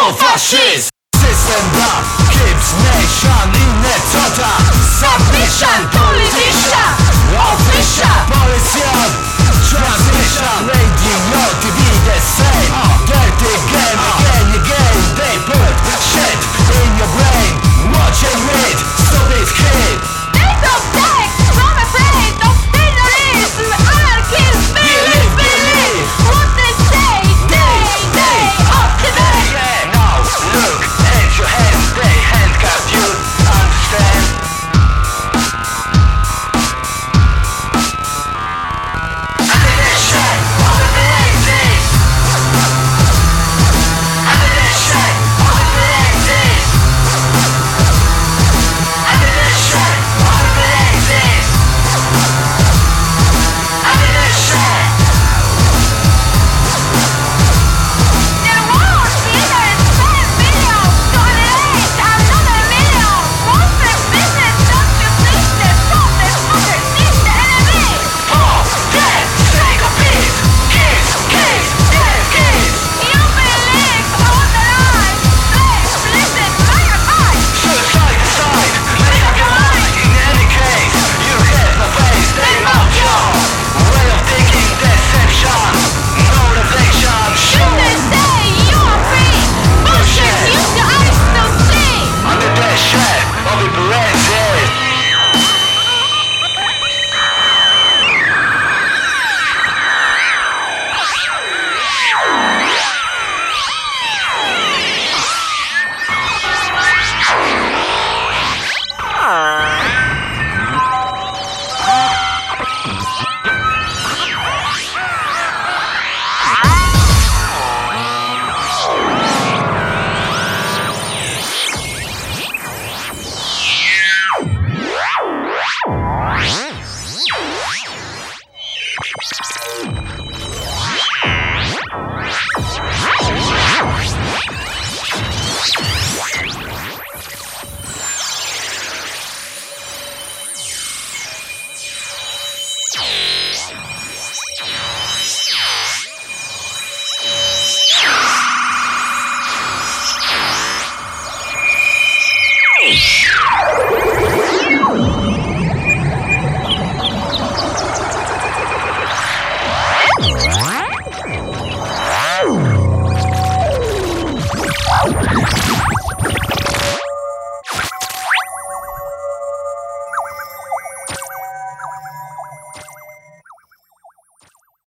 no fascist system that keeps nation in a total submission. Politician, official, politician, transmission, radio, TV, the same dirty game again. They put shit in your brain. Watch and read, stupid kid. They don't take from afraid of terrorism, anarchism, believe what they say, day of today. Yeah, now look at your hands, they handcuffed you, understand? Under the shade of the lazy. Under the shade of the lazy. Under the shade of the lazy. Under the shade. There won't be there 10 million to eliminate another million. Won't their business don't you think their fathers underneath the enemy? For dead sake of peace, kids, dead kids. You believe all the lies. Please listen, my advice. Suicide aside, make up your mind. In any case, you have no face, they mount your way of thinking, deception, no reflection, If sure. they say you are free, bullshit, use your eyes to see. Under the shade of the lenses.